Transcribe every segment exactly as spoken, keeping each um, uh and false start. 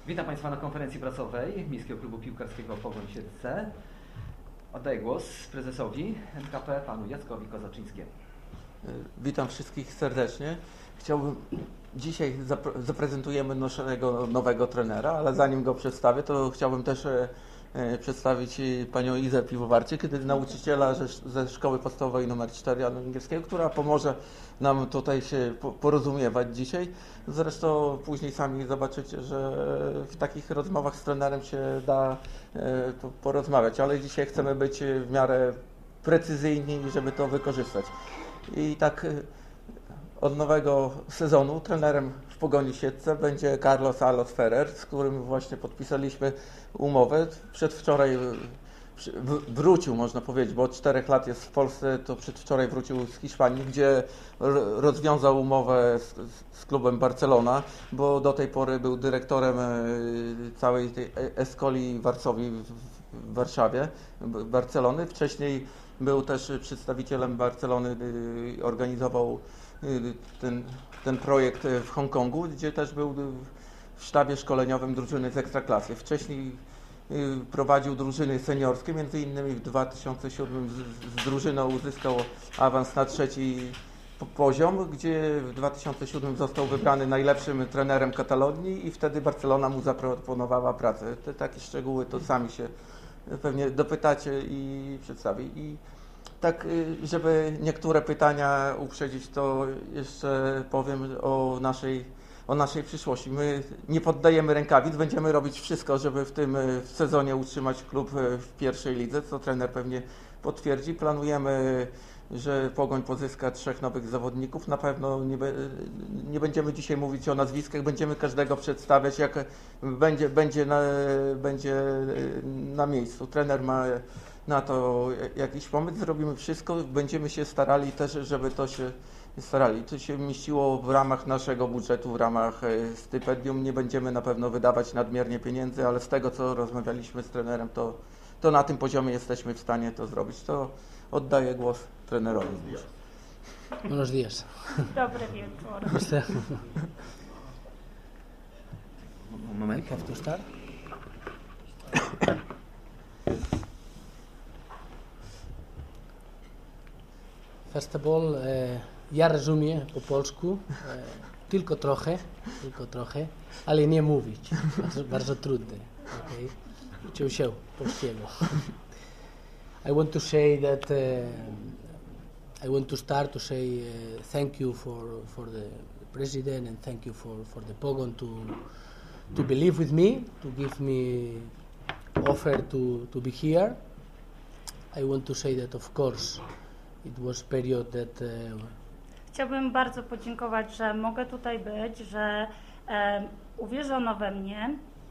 Witam Państwa na konferencji prasowej Miejskiego Klubu Piłkarskiego Pogoń Siedlce. Oddaję głos prezesowi N K P, panu Jackowi Kozaczyńskiemu. Witam wszystkich serdecznie. Chciałbym, dzisiaj zapre zaprezentujemy naszego nowego trenera, ale zanim go przedstawię, to chciałbym też e, przedstawić panią Izę Piwowarczyk, nauczyciela ze Szkoły Podstawowej nr cztery angielskiego, która pomoże nam tutaj się porozumiewać dzisiaj. Zresztą później sami zobaczycie, że w takich rozmowach z trenerem się da e, porozmawiać, ale dzisiaj chcemy być w miarę precyzyjni, żeby to wykorzystać. I tak od nowego sezonu trenerem w Pogoni Siedlce będzie Carlos Alos Ferrer, z którym właśnie podpisaliśmy umowę. Przedwczoraj wrócił, można powiedzieć, bo od czterech lat jest w Polsce, to przedwczoraj wrócił z Hiszpanii, gdzie rozwiązał umowę z, z klubem Barcelona, bo do tej pory był dyrektorem całej tej Escoli Varsovii w Warszawie, Barcelony. Wcześniej był też przedstawicielem Barcelony, organizował ten, ten projekt w Hongkongu, gdzie też był w sztabie szkoleniowym drużyny z Ekstraklasy. Wcześniej prowadził drużyny seniorskie, między innymi w dwa tysiące siódmym z, z drużyną uzyskał awans na trzeci poziom, gdzie w dwa tysiące siódmym został wybrany najlepszym trenerem Katalonii i wtedy Barcelona mu zaproponowała pracę. Te takie szczegóły to sami się pewnie dopytacie i przedstawię. I tak, żeby niektóre pytania uprzedzić, to jeszcze powiem o naszej, o naszej przyszłości. My nie poddajemy rękawic, będziemy robić wszystko, żeby w tym sezonie utrzymać klub w pierwszej lidze, co trener pewnie potwierdzi. Planujemy, że Pogoń pozyska trzech nowych zawodników. Na pewno nie, nie będziemy dzisiaj mówić o nazwiskach, będziemy każdego przedstawiać, jak będzie, będzie, na, będzie na miejscu. Trener ma na to jakiś pomysł, zrobimy wszystko, będziemy się starali też, żeby to się starali. To się mieściło w ramach naszego budżetu, w ramach stypendium. Nie będziemy na pewno wydawać nadmiernie pieniędzy, ale z tego, co rozmawialiśmy z trenerem, to, to na tym poziomie jesteśmy w stanie to zrobić. To oddaję głos trenerowi. Buenos días. Dobry wieczór. Moment. Have to start? First of all, e, ja rozumiem po polsku, e, tylko trochę, tylko trochę, ale nie mówić, bardzo, bardzo trudne. Okay? Uczył się polskiego. I want to say that uh, I want to start to say uh, thank you for for the president and thank you for for the Pogon to to believe with me, to give me offer to to be here. I want to say that of course it was period that uh, Chciałbym bardzo podziękować, że mogę tutaj być, że e, uwierzono we mnie.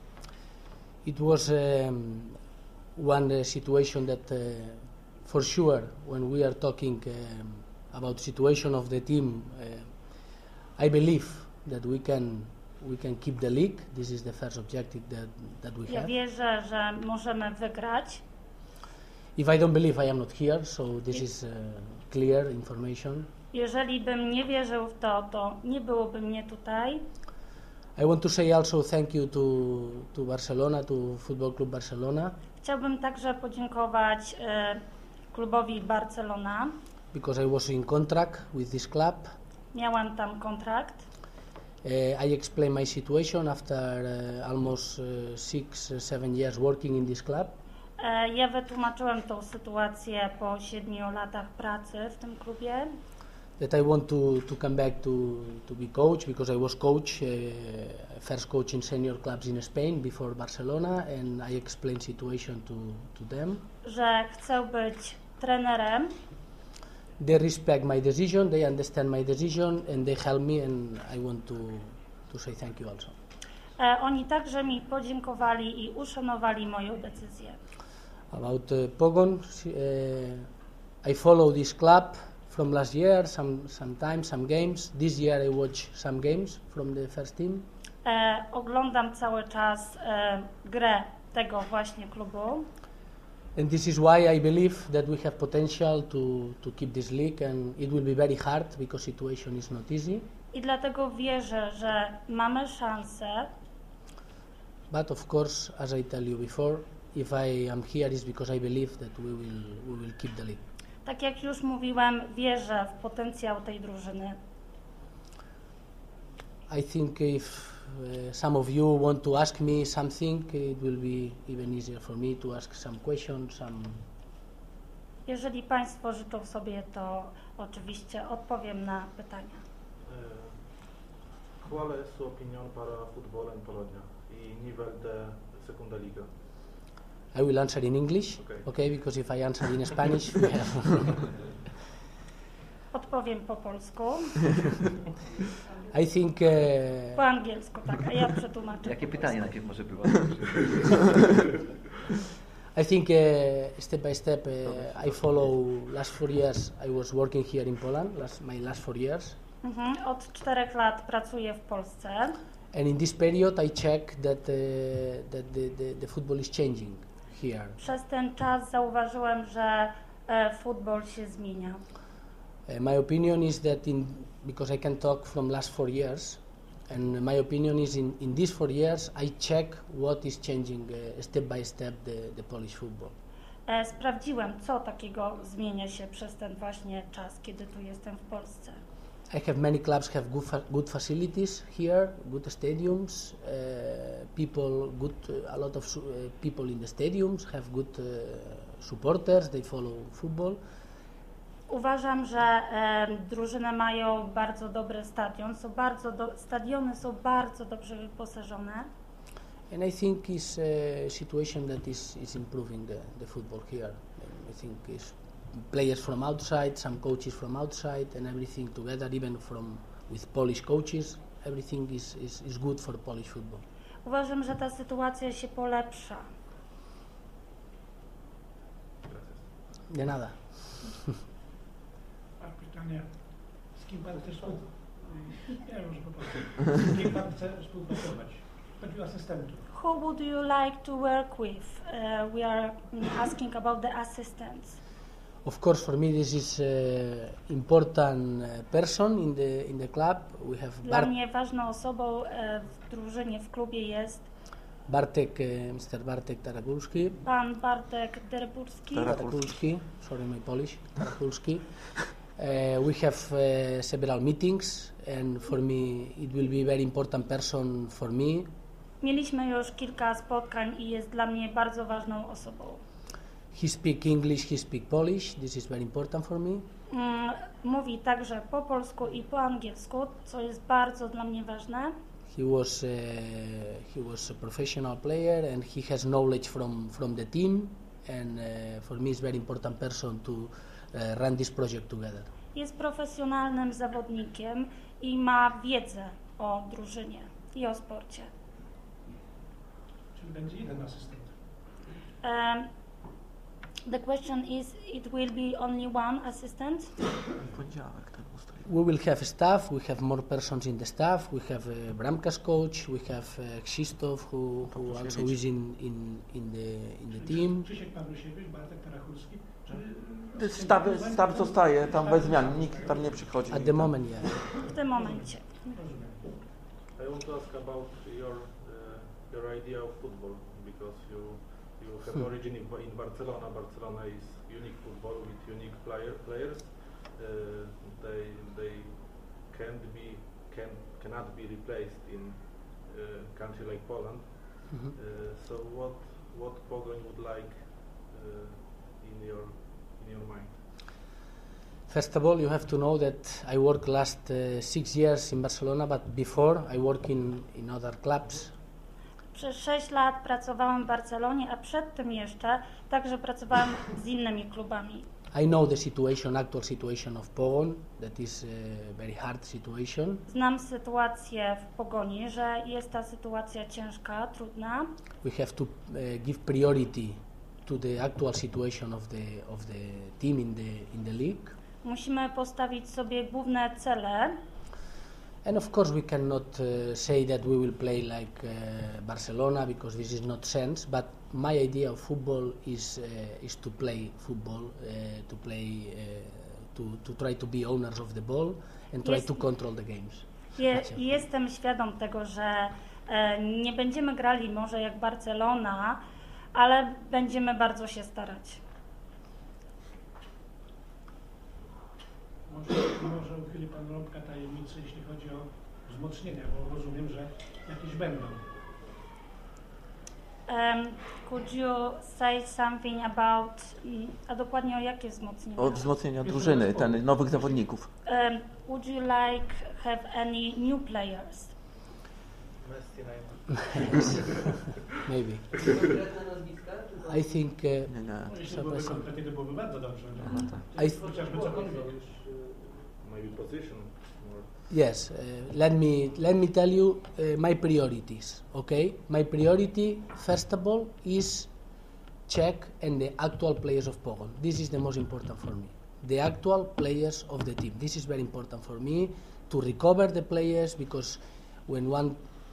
It was um, one uh, situation that uh, for sure when we are talking um, about situation of the team, uh, I believe that we can we can keep the league. This is the first objective that that we Ja have. wierzę, że możemy wygrać. If I don't believe, I am not here, so this is uh, clear information. Jeżeli bym nie wierzył w to, to nie byłoby mnie tutaj. I want to say also thank you to to Barcelona, to Football Club Barcelona, Chciałbym także podziękować e, klubowi Barcelona. because I was in contract with this club. Miałam tam kontrakt. Uh, I explained my situation after uh, almost uh, six, uh, seven years working in this club. E, ja wytłumaczyłem tą sytuację po siedmiu latach pracy w tym klubie. That I want to, to come back to, to be coach, because I was coach, uh, first coach in senior clubs in Spain before Barcelona, and I explained situation to, to them. Że chcę być trenerem. They respect my decision, they understand my decision, and they help me, and I want to, to say thank you also. E, oni także mi podziękowali i uszanowali moją decyzję. About uh, Pogon, uh, I follow this club from last year, some sometimes some games. This year I watch some games from the first team. E, oglądam cały czas e, grę tego właśnie klubu. And this is why I believe that we have potential to, to keep this league, and it will be very hard because situation is not easy. I dlatego wierzę, że mamy szansę. But of course, as I tell you before, if I am here is because I believe that we will we will keep the league. Tak jak już mówiłem, wierzę w potencjał tej drużyny. I think if uh, some of you want to ask me something, it will be even easier for me to ask some questions, some. Jeżeli Państwo życzą sobie, to oczywiście odpowiem na pytania. Qual è sua opinión para fútbol en Polonia y nivel de segunda liga? I will answer in English, Okay. okay? Because if I answer in Spanish, we have Odpowiem po polsku, I think uh, po angielsku, tak, a ja przetłumaczę. Jakie po pytanie polsku. najpierw może było? I think uh, step by step uh, I follow. Last four years I was working here in Poland. Last my last four years. Mhm. Od czterech lat pracuję w Polsce. And in this period, I check that, uh, that the, the, the football is changing here. Przez ten czas zauważyłem, że e, futbol się zmienia. Uh, my opinion is that in because I can talk from last four years, and my opinion is in, in these four years I check what is changing uh, step by step the, the Polish football. E, sprawdziłem, co takiego zmienia się przez ten właśnie czas, kiedy tu jestem w Polsce. I have many clubs have good fa good facilities here, good stadiums, uh, people good uh, a lot of su uh, people in the stadiums have good uh, supporters. They follow football. Uważam, że e, drużyny mają bardzo dobry stadion, są bardzo do, stadiony są bardzo dobrze wyposażone. And I think it's a situation that is, is improving the, the football here. And I think it's players from outside, some coaches from outside, and everything together, even from with Polish coaches, everything is, is, is good for Polish football. Uważam, że ta sytuacja się polepsza. De nada. Mam pytanie, z kim Pan chce współpracować? Nie, może po prostu. Z kim Pan chce współpracować? Chodzi o asystentów. Who would you like to work with? Uh, we are mm, asking about the assistants. Of course, for me, this is uh, important uh, person in the in the club. We have Dla Bart mnie ważną osobą e, w drużynie, w klubie jest Bartek, uh, mister Bartek Tarakulski. pan Bartek Derburski. Tarakulski. Sorry, my Polish. Tarakulski. Uh, we have uh, several meetings, and for me, it will be very important person for me. Mieliśmy już kilka spotkań i jest dla mnie bardzo ważną osobą. He speak English, he speak Polish. This is very important for me. Mm, mówi także po polsku i po angielsku, co jest bardzo dla mnie ważne. He was uh, he was a professional player, and he has knowledge from from the team. And uh, for me, it's very important person to uh, run this project together. Jest profesjonalnym zawodnikiem i ma wiedzę o drużynie i o sporcie. Czyli będzie jeden asystent. Um, the question is, it will be only one assistant? Poniedziałek ten ustalił. We will have staff. We have more persons in the staff. We have uh, Bramka's coach. We have uh, Krzysztof, who, who also is in, in, in the in the team. Krzysiek Pawlusiewicz, Bartek Tarachulski. Czy Sztab, sztab zostaje tam bez zmian, nikt tam nie przychodzi. At the moment, yeah. W tym momencie. Rozumiem. I want to ask about your uh, your idea of football because you you have Hmm. origin in, in Barcelona. Barcelona is unique football with unique player, players. Uh, they they can't be can cannot be replaced in uh, country like Poland. Mhm. Uh, so what what Pogoń would like uh, in your in your mind? First of all, you have to know that I worked last uh, six years in Barcelona, but before I work in, in other clubs. Przez sześć lat pracowałem w Barcelonie, a przed tym jeszcze także pracowałem z innymi klubami. I know the situation, actual situation of Pogoń, that is a very hard situation. Znam sytuację w Pogoni, że jest ta sytuacja ciężka, trudna. We have to uh, give priority to the actual situation of the of the team in the in the league. Musimy postawić sobie główne cele. And of course, we cannot uh, say that we will play like uh, Barcelona because this is not sense. But my idea of football is uh, is to play football, uh, to play, uh, to to try to be owners of the ball and try Jest- to control the games. Je, Macie. jestem świadom tego, że E, nie będziemy grali może jak Barcelona, ale będziemy bardzo się starać. Może, może uchyli Pan rąbka tajemnicy, jeśli chodzi o wzmocnienia, bo rozumiem, że jakieś będą. Um, could you say something about, mm, a dokładnie o jakie wzmocnienia? Od wzmocnienia drużyny, ten nowych zawodników. Um, would you like have any new players? Messi, Neymar. Maybe. I think uh, Nie, nie. No, jeśli byłoby konkretnie, to byłoby bardzo dobrze. I Chociażby cokolwiek. Maybe position. yes. Uh, let me let me tell you uh, my priorities. Okay, my priority first of all is check and the actual players of Pogoń. This is the most important for me. The actual players of the team. This is very important for me to recover the players because when one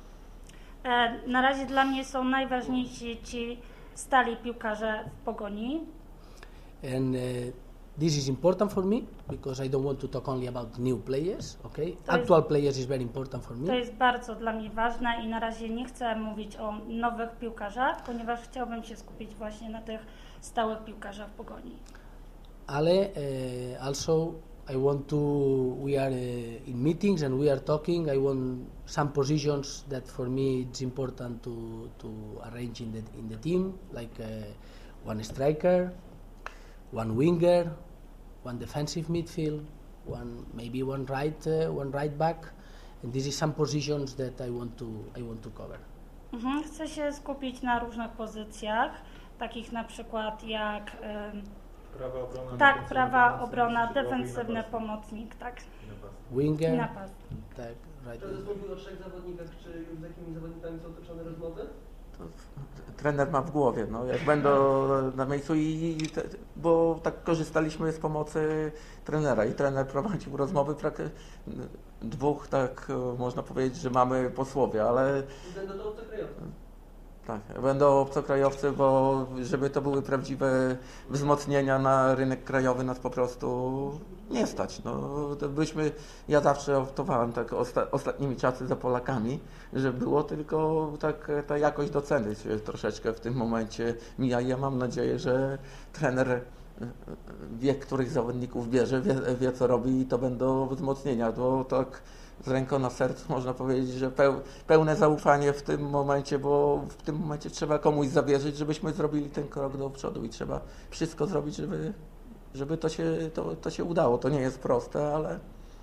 E, na razie dla mnie są najważniejsi ci stali piłkarze w Pogoni. and uh, this is important for me because I don't want to talk only about new players. Okay, To jest- actual players is very important for To me. jest bardzo dla mnie ważne i na razie nie chcę mówić o nowych piłkarzach, ponieważ chciałbym się skupić właśnie na tych stałych piłkarzach w Pogoni. Ale uh, also I want to, we are uh, in meetings and we are talking, I want some positions that for me it's important to, to arrange in the, in the team, like uh, one striker, one winger, one defensive midfield, one maybe one right, uh, one right back, and this is some positions that I want to, I want to cover. Mhm. Chcę się skupić na różnych pozycjach, takich na przykład jak em, Prawa obrona. tak, defensywny prawa pomocnik, obrona, skrzydłowy i defensywny napastnik. pomocnik, tak, I napastnik. i Winger, napastnik. tak, right. Prezes mówił o trzech zawodnikach, czy już z jakimi zawodnikami są toczone rozmowy? To trener ma w głowie, no, jak będą na miejscu i, i te, bo tak korzystaliśmy z pomocy trenera i trener prowadził rozmowy, prak- dwóch, tak e, można powiedzieć, że mamy posłowie, ale Będą to obcokrajowcy. tak, będą obcokrajowcy, bo żeby to były prawdziwe wzmocnienia na rynek krajowy, nas po prostu nie stać. No, to byśmy, ja zawsze optowałem tak osta, ostatnimi czasy za Polakami, że było tylko tak ta jakość doceny się troszeczkę w tym momencie mija i ja mam nadzieję, że trener wie, których zawodników bierze, wie, wie co robi i to będą wzmocnienia, bo tak z ręką na sercu można powiedzieć, że peł, pełne zaufanie w tym momencie, bo w tym momencie trzeba komuś zawierzyć, żebyśmy zrobili ten krok do przodu i trzeba wszystko zrobić, żeby, żeby to, się, to, to się udało. To nie jest proste, ale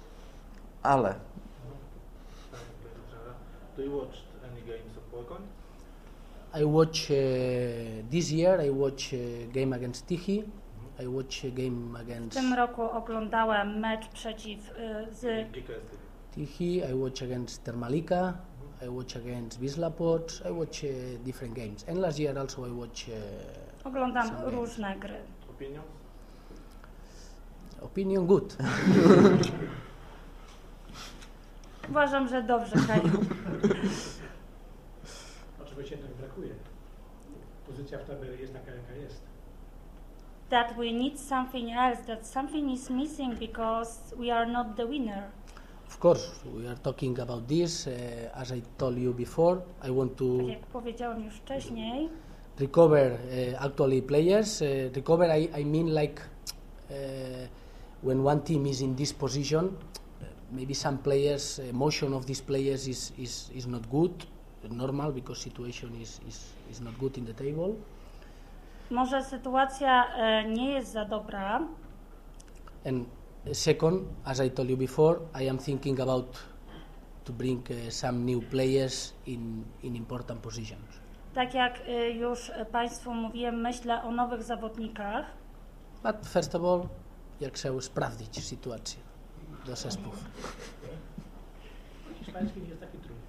ale Do you watch any games of Pogoń? I watch uh, this year. I watch uh, game against Tichy. I watch a game W against tym roku oglądałem mecz przeciw y, z G K S. Tichy. I watch against Termalika. I watch against Wisla Płock. I watch uh, different games. And last year also I watch uh, oglądam Some games. różne gry. Opinions? opinion good. Uważam, że dobrze grają. Oczywiście jednak brakuje. Pozycja w tabeli jest taka, jaka jest. That we need something else, that something is missing because we are not the winner. Of course, we are talking about this. Uh, as I told you before, I want to Tak jak powiedziałem już wcześniej, recover uh, actually players. Uh, recover, I, I mean like uh, when one team is in this position, uh, maybe some players, uh, motion of these players is, is, is not good, normal because situation is, is, is not good in the table. może sytuacja e, nie jest za dobra. And second, as I told you before, I am thinking about to bring uh, some new players in, in important positions. Tak jak y, już Państwu mówiłem, myślę o nowych zawodnikach. But first of all, ja chcę sprawdzić sytuację do zespołów. Hiszpański nie jest taki trudny.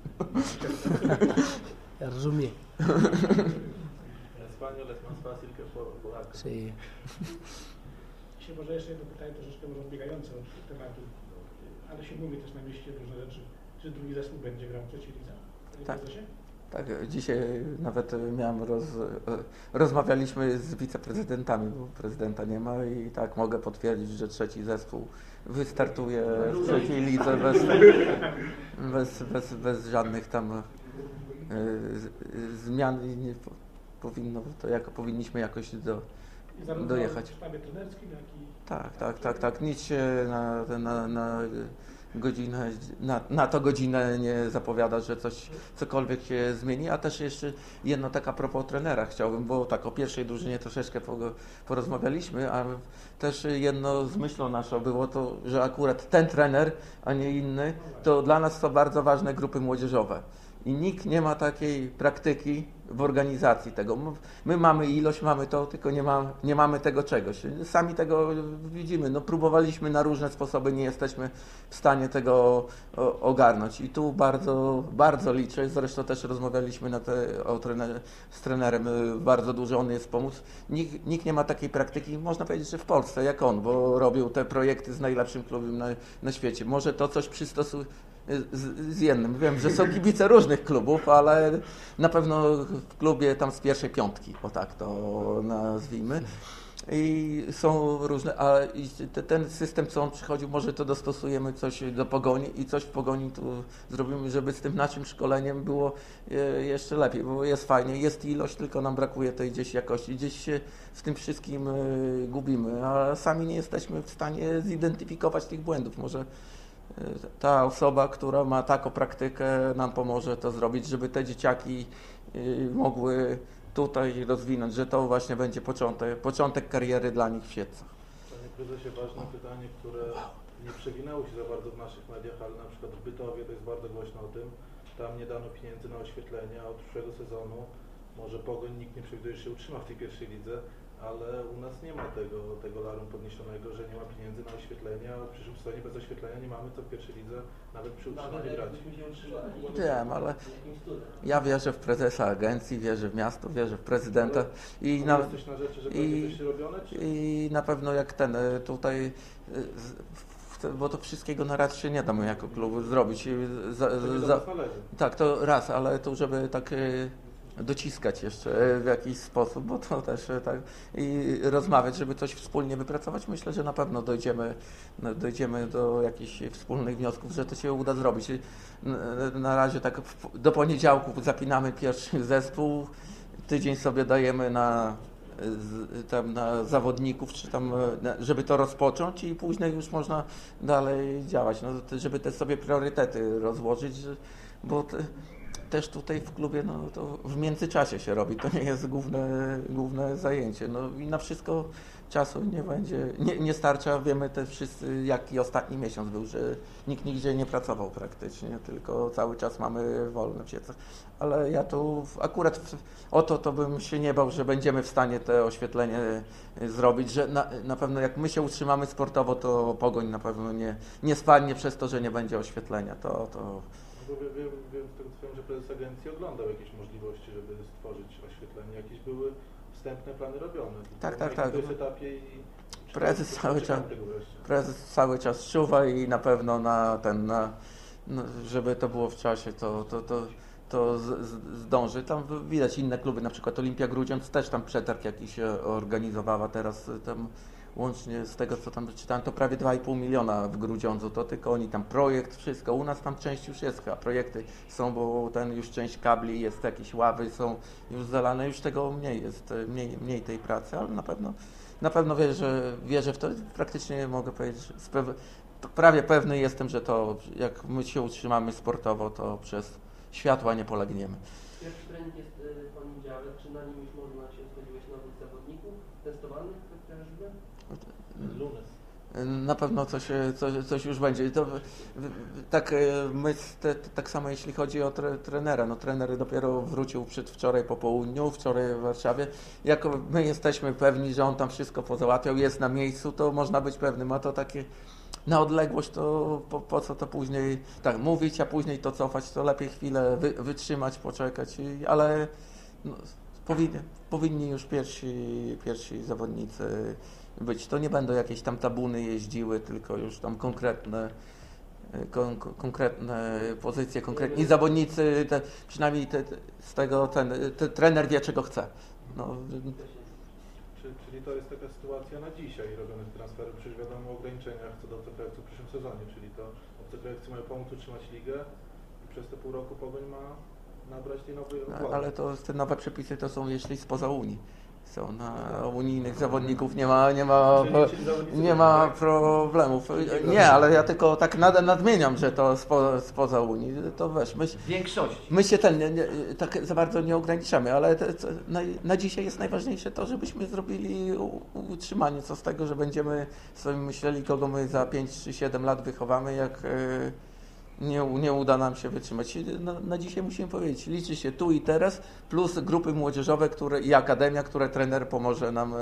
Ja rozumiem. Español es más fácil que por polaco. Sí. Się może jeszcze jedno pytanie troszeczkę może odbiegające od tematu, ale się mówi też na mieście różne rzeczy, że drugi zespół będzie grał w trzeciej lidze. Panie Tak. prezesie? tak, dzisiaj nawet miałem roz, rozmawialiśmy z wiceprezydentami, bo prezydenta nie ma i tak mogę potwierdzić, że trzeci zespół wystartuje w trzeciej lidze bez, bez, bez, bez żadnych tam y, zmiany nie po, powinno, to jako powinniśmy jakoś do, I zarówno dojechać. w sztabie trenerskim, jak i... Tak, tak, tak, tak. Nic się na, na, na godzinę, na, na to godzinę nie zapowiada, że coś, cokolwiek się zmieni, a też jeszcze jedno tak a propos trenera chciałbym, bo tak o pierwszej drużynie troszeczkę porozmawialiśmy, a też jedno z myślą naszą było to, że akurat ten trener, a nie inny, to dla nas są bardzo ważne grupy młodzieżowe. I nikt nie ma takiej praktyki w organizacji tego. My mamy ilość, mamy to, tylko nie, ma, nie mamy tego czegoś. Sami tego widzimy. No, próbowaliśmy na różne sposoby, nie jesteśmy w stanie tego ogarnąć. I tu bardzo, bardzo liczę. Zresztą też rozmawialiśmy na te, o trener, z trenerem, bardzo dużo on jest pomóc. Nikt, nikt nie ma takiej praktyki, można powiedzieć, że w Polsce, jak on, bo robił te projekty z najlepszym klubem na, na świecie. Może to coś przystosuje Z, z jednym. Wiem, że są kibice różnych klubów, ale na pewno w klubie tam z pierwszej piątki, o tak to nazwijmy. I są różne, a i te, ten system, co on przychodził, może to dostosujemy coś do Pogoni i coś w Pogoni tu zrobimy, żeby z tym naszym szkoleniem było jeszcze lepiej, bo jest fajnie, jest ilość, tylko nam brakuje tej gdzieś jakości. Gdzieś się w tym wszystkim gubimy, a sami nie jesteśmy w stanie zidentyfikować tych błędów. Może ta osoba, która ma taką praktykę, nam pomoże to zrobić, żeby te dzieciaki mogły tutaj rozwinąć, że to właśnie będzie początek, początek kariery dla nich w Siedlcach. Panie prezesie, ważne pytanie, które nie przewinęło się za bardzo w naszych mediach, ale na przykład w Bytowie to jest bardzo głośno o tym. Tam nie dano pieniędzy na oświetlenie, a od przyszłego sezonu może Pogoń nikt nie przewiduje, że się utrzyma w tej pierwszej lidze, ale u nas nie ma tego, tego larum podniesionego, że nie ma pieniędzy na oświetlenie, a w przyszłym sezonie bez oświetlenia nie mamy co w pierwszej lidze nawet przy utrzymaniu grać. Wiem, ale ja wierzę w prezesa agencji, wierzę w miasto, wierzę w prezydenta i na, jest coś na rzeczy, że i, będzie coś robione? Czy? I na pewno jak ten tutaj, bo to wszystkiego na raz się nie da my jako klub zrobić. Za, za, tak, to raz, ale to żeby tak dociskać jeszcze w jakiś sposób, bo to też tak i rozmawiać, żeby coś wspólnie wypracować. Myślę, że na pewno dojdziemy, dojdziemy do jakichś wspólnych wniosków, że to się uda zrobić. Na razie tak do poniedziałku zapinamy pierwszy zespół, tydzień sobie dajemy na, tam na zawodników, czy tam, żeby to rozpocząć i później już można dalej działać, no, żeby te sobie priorytety rozłożyć, bo te, też tutaj w klubie, no to w międzyczasie się robi, to nie jest główne, główne zajęcie, no i na wszystko czasu nie będzie, nie, nie starcza, wiemy też wszyscy, jaki ostatni miesiąc był, że nikt nigdzie nie pracował praktycznie, tylko cały czas mamy wolne w Siedlcach, ale ja tu akurat w, o to, to bym się nie bał, że będziemy w stanie to oświetlenie zrobić, że na, na pewno jak my się utrzymamy sportowo, to Pogoń na pewno nie, nie spadnie przez to, że nie będzie oświetlenia, to, to Bo wiem, wiem, wiem, z tego co wiem, że prezes agencji oglądał jakieś możliwości, żeby stworzyć oświetlenie. Jakieś były wstępne plany robione. Tak, tak, tak. To jest etapie i prezes cały czas, prezes cały czas czuwa i na pewno na ten, na, no, żeby to było w czasie, to, to, to, to z, z, zdąży. Tam widać inne kluby, na przykład Olimpia Grudziądz też tam przetarg jakiś organizowała teraz tam. Łącznie z tego, co tam czytałem, to prawie dwa i pół miliona w Grudziądzu, to tylko oni tam projekt, wszystko. U nas tam część już jest, a projekty są, bo ten już część kabli jest, jakieś ławy są już zalane, już tego mniej jest, mniej, mniej tej pracy, ale na pewno, na pewno wierzę, wierzę w to. Praktycznie mogę powiedzieć, że spew- prawie pewny jestem, że to, jak my się utrzymamy sportowo, to przez światła nie polegniemy. Pierwszy trening jest w poniedziałek, czy na nim już można się spodziewać nowych zawodników testowanych w trenerze? Na pewno coś, coś, coś już będzie. To, tak, my, te, tak samo jeśli chodzi o tre, trenera. No, trener dopiero wrócił przedwczoraj po południu, wczoraj w Warszawie. Jak my jesteśmy pewni, że on tam wszystko pozałatwiał, jest na miejscu, to można być pewnym. A to takie na odległość, to po, po co to później tak mówić, a później to cofać, to lepiej chwilę wy, wytrzymać, poczekać. Ale no, powinni, powinni już pierwsi, pierwsi zawodnicy być. To nie będą jakieś tam tabuny jeździły, tylko już tam konkretne, kon, konkretne pozycje, konkretni zawodnicy, te, przynajmniej te, z tego ten, te, trener wie, czego chce. No. Czyli, czyli to jest taka sytuacja na dzisiaj robione transfery, przecież wiadomo o ograniczeniach co do obcokrajowców w przyszłym sezonie, czyli to obcokrajowcy mają pomóc utrzymać ligę i przez te pół roku Pogoń ma nabrać tej nowej No, opłaty. ale to te nowe przepisy to są jeśli spoza Unii. Są na unijnych zawodników nie ma, nie ma, nie ma problemów. Nie, ale ja tylko tak nad, nadmieniam, że to spo, spoza Unii. To wiesz, my, W większości. my się ten nie, nie, tak za bardzo nie ograniczamy, ale te, te, na, na dzisiaj jest najważniejsze to, żebyśmy zrobili u, utrzymanie co z tego, że będziemy sobie myśleli, kogo my za pięć czy siedem lat wychowamy, jak y, nie, nie uda nam się wytrzymać. Na, na dzisiaj musimy powiedzieć, liczy się tu i teraz, plus grupy młodzieżowe które, i akademia, które trener pomoże nam y,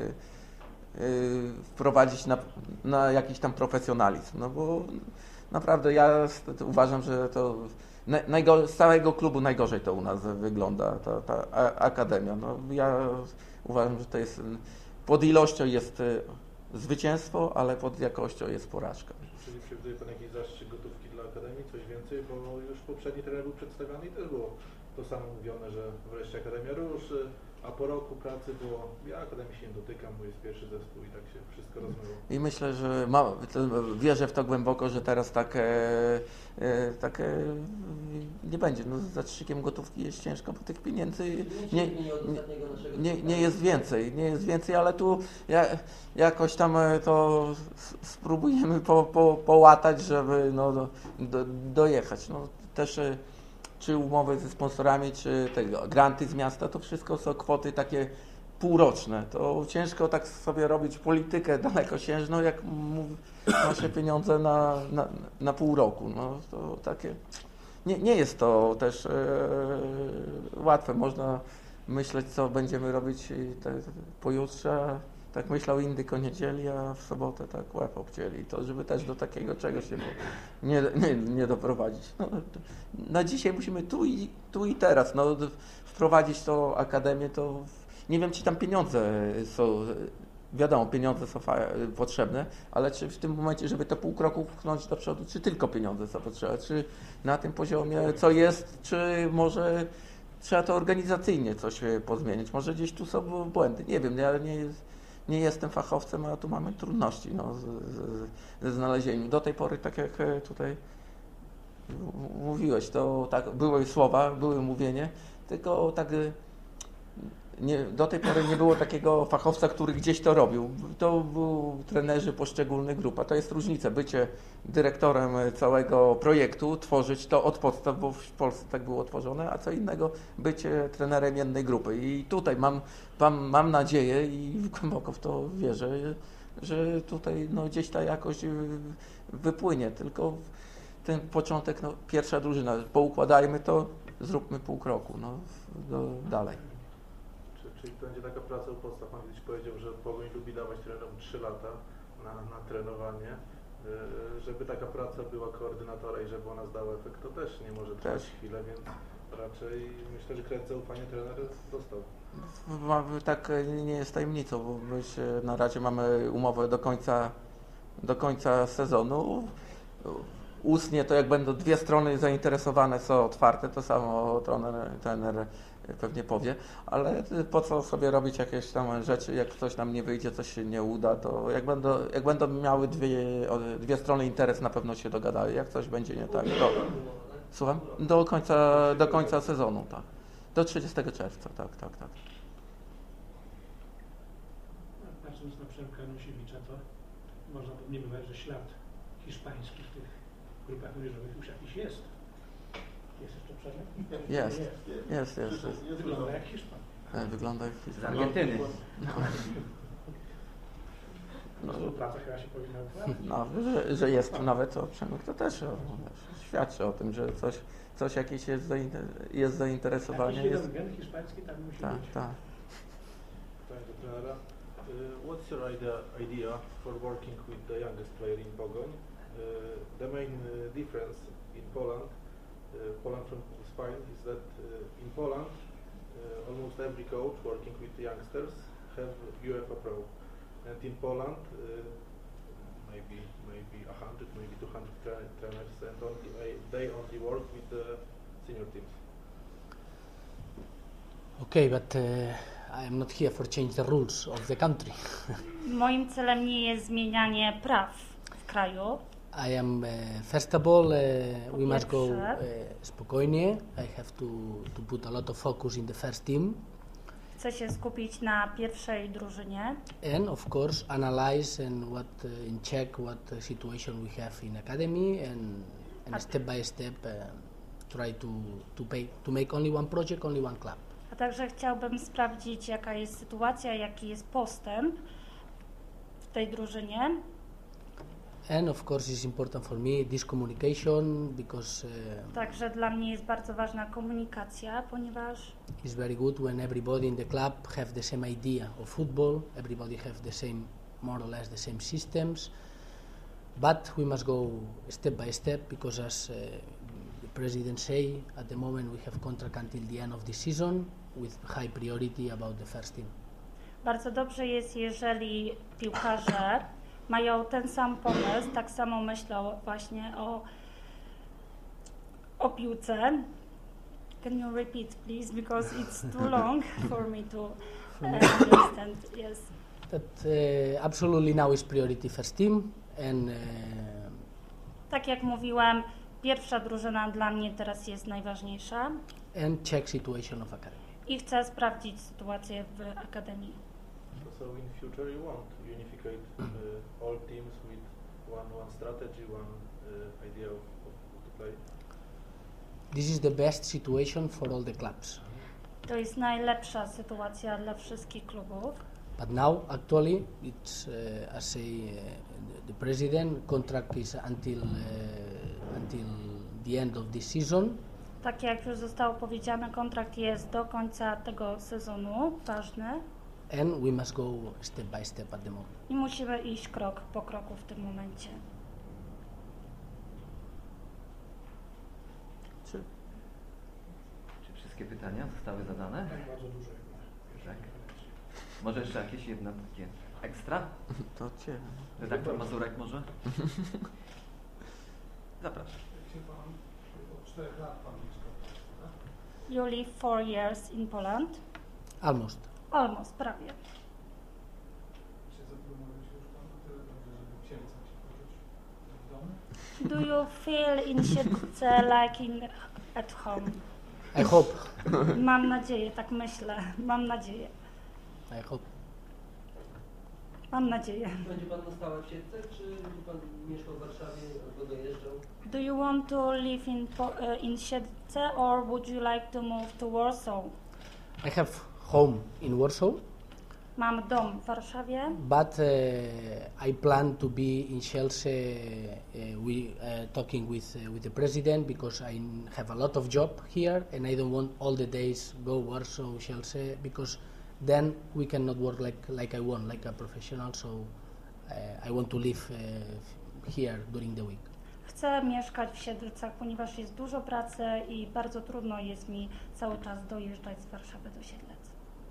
y, wprowadzić na, na jakiś tam profesjonalizm. No bo naprawdę ja uważam, że to najgo, z całego klubu najgorzej to u nas wygląda, ta, ta akademia. No, ja uważam, że to jest pod ilością jest zwycięstwo, ale pod jakością jest porażka. Czyli przewiduje Pan jakiś zastrzyk gotówki dla Akademii, coś więcej, bo już poprzedni trener był przedstawiany i też było to samo mówione, że wreszcie Akademia ruszy, a po roku pracy było, ja Akademii się nie dotykam, bo jest pierwszy zespół i tak się wszystko rozmyło. I myślę, że ma, wierzę w to głęboko, że teraz takie, takie nie będzie. No, z zastrzykiem gotówki jest ciężko, bo tych pieniędzy nie, nie, nie jest więcej, nie jest więcej, ale tu ja, jakoś tam to spróbujemy po, po, połatać, żeby no, do, do, dojechać. No, też czy umowy ze sponsorami, czy te granty z miasta, to wszystko są kwoty takie półroczne. To ciężko tak sobie robić politykę dalekosiężną, jak nasze pieniądze na, na, na pół roku. No, to takie, nie, nie jest to też e, łatwe. Można myśleć, co będziemy robić te, pojutrze. Tak myślał Indyk o niedzieli, a w sobotę tak łeb obcięli. To żeby też do takiego czegoś się nie, nie, nie doprowadzić. No, na dzisiaj musimy tu i, tu i teraz no, wprowadzić tą akademię, to nie wiem, czy tam pieniądze są, wiadomo, pieniądze są potrzebne, ale czy w tym momencie, żeby to pół kroku pchnąć do przodu, czy tylko pieniądze są potrzebne, czy na tym poziomie co jest, czy może trzeba to organizacyjnie coś pozmienić, może gdzieś tu są błędy, nie wiem, ja nie, nie jestem fachowcem, a tu mamy trudności no, z, z, ze znalezieniem. Do tej pory, tak jak tutaj mówiłeś, to tak, były słowa, były mówienie, tylko tak nie, do tej pory nie było takiego fachowca, który gdzieś to robił. To były trenerzy poszczególnych grup, a to jest różnica. Bycie dyrektorem całego projektu, tworzyć to od podstaw, bo w Polsce tak było tworzone, a co innego bycie trenerem jednej grupy. I tutaj mam, mam, mam nadzieję i głęboko w to wierzę, że tutaj no, gdzieś ta jakość wypłynie. Tylko ten początek, no, pierwsza drużyna, poukładajmy to, zróbmy pół kroku no, do, dalej. Czyli to będzie taka praca u podstaw. Pan kiedyś powiedział, że Pogoń lubi dawać trenerom trzy lata na, na trenowanie. Yy, żeby taka praca była koordynatora i żeby ona zdała efekt, to też nie może trwać chwilę, więc raczej myślę, że kredyt zaufania trener dostał. Tak nie jest tajemnicą, bo my się, na razie mamy umowę do końca, do końca sezonu. Ustnie to jak będą dwie strony zainteresowane, są otwarte, to samo trener, trener pewnie powie, ale po co sobie robić jakieś tam rzeczy, jak coś nam nie wyjdzie, coś się nie uda, to jak będą, jak będą miały dwie, dwie strony interes, na pewno się dogadają, jak coś będzie nie tak, to, słucham? Do końca, do końca sezonu, tak. Do trzydziestego czerwca, tak, tak, tak. Patrząc na Przemka Nosiewicza, to można domniemywać, że ślad hiszpański w tych grupach młodzieżowych już jakiś jest. Jest jeszcze Przemek? Jest, jest, jest. jest. Wygląda jak Hiszpan. Wygląda jak Z Hiszpan. Argentyny. No. Współpraca chyba się powinna układać. No, że, że jest nawet to Przemek, to też o, świadczy o tym, że coś, coś jakieś jest, zainter, jest zainteresowanie. Jakiś jest... jeden gen hiszpański tam musi Tak, być. tak. Pytanie do trenera. Uh, what's your idea, idea for working with the youngest player in Pogoń? Uh, the main uh, difference in Poland, uh, Poland from Spain, is that uh, in Poland uh, almost every coach working with the youngsters have UEFA Pro, and in Poland uh, maybe maybe a hundred, maybe two hundred tra trainers, and only uh, they only work with the senior teams. Okay, but uh, I am not here for change the rules of the country. Moim celem nie jest zmienianie praw w kraju. I am, uh, first of all, uh, we must go uh, pierwsze. spokojnie. I have to, to put a lot of focus in the first team. Chcę się skupić na pierwszej drużynie And of course, analyze and what uh, and check what uh, situation we have in academy, and, and Tak. step by step uh, try to to, pay, to make only one project, only one club. a także chciałbym sprawdzić, jaka jest sytuacja, jaki jest postęp w tej drużynie. And of course, it's important for me this communication because uh, Także dla mnie jest bardzo ważna komunikacja, ponieważ it's very good when everybody in the club have the same idea of football. Everybody have the same, more or less, the same systems. But we must go step by step because, as uh, the president say, at the moment we have contract until the end of the season with high priority about the first team. bardzo dobrze jest, jeżeli piłkarze mają ten sam pomysł, tak samo myślą właśnie o, o piłce. Can you repeat, please, because it's too long for me to uh, understand. Yes. That uh, absolutely now is priority first team, and uh, Tak jak mówiłem, pierwsza drużyna dla mnie teraz jest najważniejsza and check situation of academy. i chcę sprawdzić sytuację w akademii. So in future you want unificate uh, all teams with one one strategy, one uh, idea of, of, of the play. This is the best situation for all the clubs. To jest najlepsza sytuacja dla wszystkich klubów. But now, actually, it's uh, as a uh, the president contract is until uh, until the end of this season, Tak jak już zostało powiedziane, kontrakt jest do końca tego sezonu, ważny, and we must go step by step at the moment. i musimy iść krok po kroku w tym momencie. Czy Czy wszystkie pytania zostały zadane? Tak bardzo dużo jak na pierwszej Tak. konferencji. Może jeszcze jakieś jedno takie ekstra? to cię. Redaktor Mazurek może? Zapraszam. Jak się pan od czterech lat pan blisko, tak? You live four years in Poland? Almost. Almost, prawie. Czy zapromował się już pan na tyle dobrze, żeby księdza się poczuć w domu? Do you feel in Siedlce like in at home? I hope. Mam nadzieję, tak myślę. Mam nadzieję. I hope. Mam nadzieję. Będzie pan na stałe w Siedlce, czy będzie pan mieszkał w Warszawie albo dojeżdżał? Do you want to live in Po- uh, in Siedlce or would you like to move to Warsaw? I have home in Warsaw, Mam dom w Warszawie, but uh, I plan to be in Chelsea. Uh, we uh, talking with uh, with the president because I have a lot of job here, and I don't want all the days go Warsaw, Chelsea, because then we cannot work like like I want, like a professional. So uh, I want to live uh, here during the week. chcę mieszkać w Siedlcach, ponieważ jest dużo pracy i bardzo trudno jest mi cały czas dojeżdżać z Warszawy do Siedlec.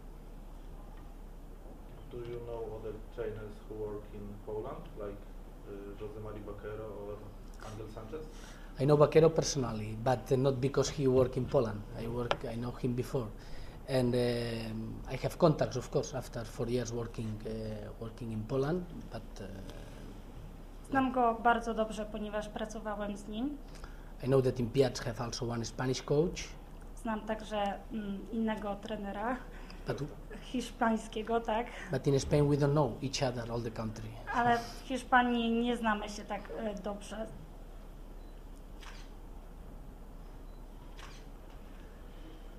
Do you know other trainers who work in Poland, like uh, Jose Mari Bakero or Angel Sanchez? I know Bakero personally, but uh, not because he worked in Poland. I work, I know him before, and um, I have contacts, of course, after four years working uh, working in Poland. But uh, Znam go bardzo dobrze, ponieważ pracowałem z nim. I know that in Piaz have also one Spanish coach. Znam także mm, innego trenera But hiszpańskiego, tak, but in Spain we don't know each other, all the country. ale w Hiszpanii nie znamy się tak e, dobrze.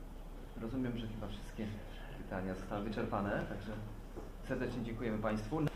Rozumiem, że chyba wszystkie pytania zostały wyczerpane, także serdecznie dziękujemy Państwu.